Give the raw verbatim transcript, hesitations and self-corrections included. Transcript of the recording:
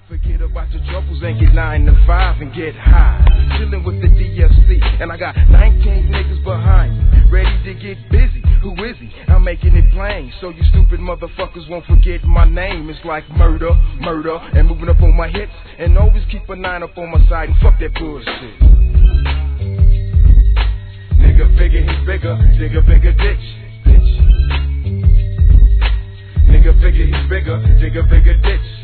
Forget about your troubles and get nine to five and get high. Chillin' with the D F C, and I got nineteen niggas behind me, ready to get busy. Who is he? I'm making it plain, so you stupid motherfuckers won't forget my name. It's like murder, murder, and moving up on my hits, and always keep a nine up on my side and fuck that bullshit. Nigga figure he's bigger, dig a bigger ditch, ditch. Nigga figure he's bigger, dig a bigger ditch.